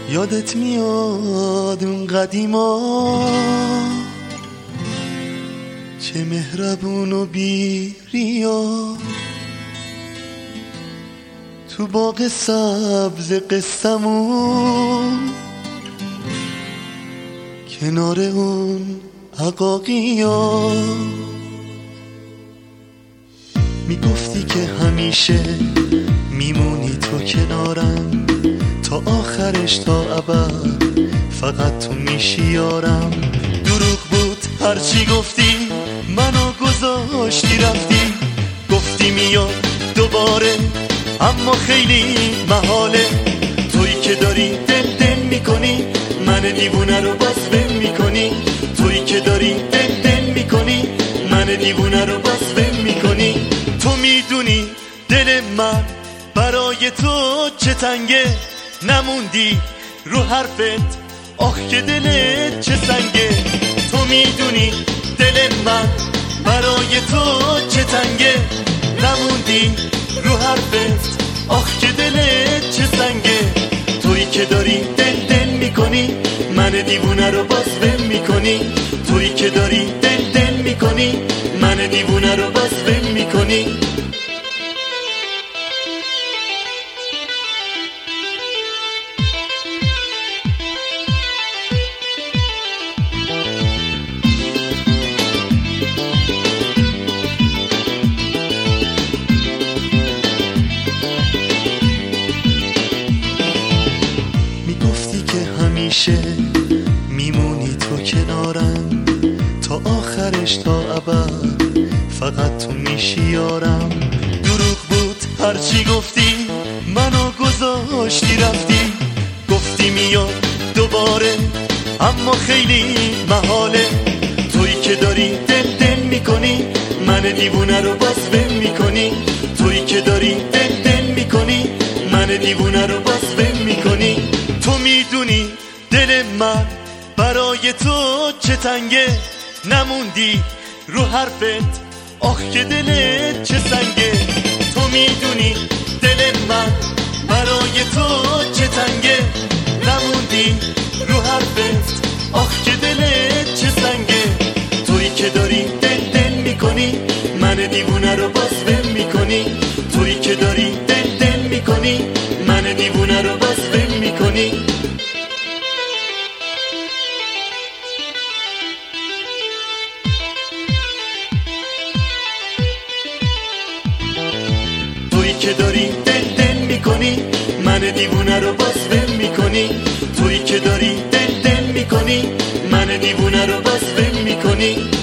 یادت میاد اون قدیما چه مهربون و بی ریا تو باغ سبز قصمون کنار اون عقاقیا میگفتی که همیشه میمونی تو کنارم تا آخرش تا ابد فقط تو میشی یارم. دروغ بود هرچی گفتی منو گذاشتی رفتی، گفتی میاد دوباره اما خیلی محاله. تویی که داری دل میکنی من دیوونه رو باز ول میکنی، تویی که داری دل میکنی من دیوونه رو باز ول میکنی. تو میدونی دل من برای تو چه تنگه، نموندی رو حرفت آخ که دلت چه سنگه. تو میدونی دل من برای تو چه تنگه، نموندی رو حرفت آخ که دلت چه سنگه. تویی که داری دل میکنی من دیوونه رو باز ول میکنی، تویی که داری دل میکنی من دیوونه رو باز ول میکنی. همیشه میمونی تو کنارم تا آخرش تا ابد فقط تو میشی یارم. دروغ بود هرچی گفتی منو گذاشتی رفتی، گفتی میاد دوباره اما خیلی محاله. تویی که داری دل میکنی من دیوونه رو باز ول میکنی، تویی که داری دل میکنی من دیوونه رو باز ول میکنی. تو میدونی دل من برای تو چه تنگه، نموندی رو حرفت آخ که دلت چه سنگه. تو میدونی دل من برای تو چه تنگه، نموندی رو حرفت آخ که دلت چه سنگه. تویی که داری دل میکنی من دیوونه رو باز ول میکنی، تویی که داری دل میکنی من دیوونه رو باز ول میکنی. تویی که داری دل میکنی من دیوونه رو باز ول میکنی، تویی که داری دل میکنی من دیوونه رو باز ول میکنی.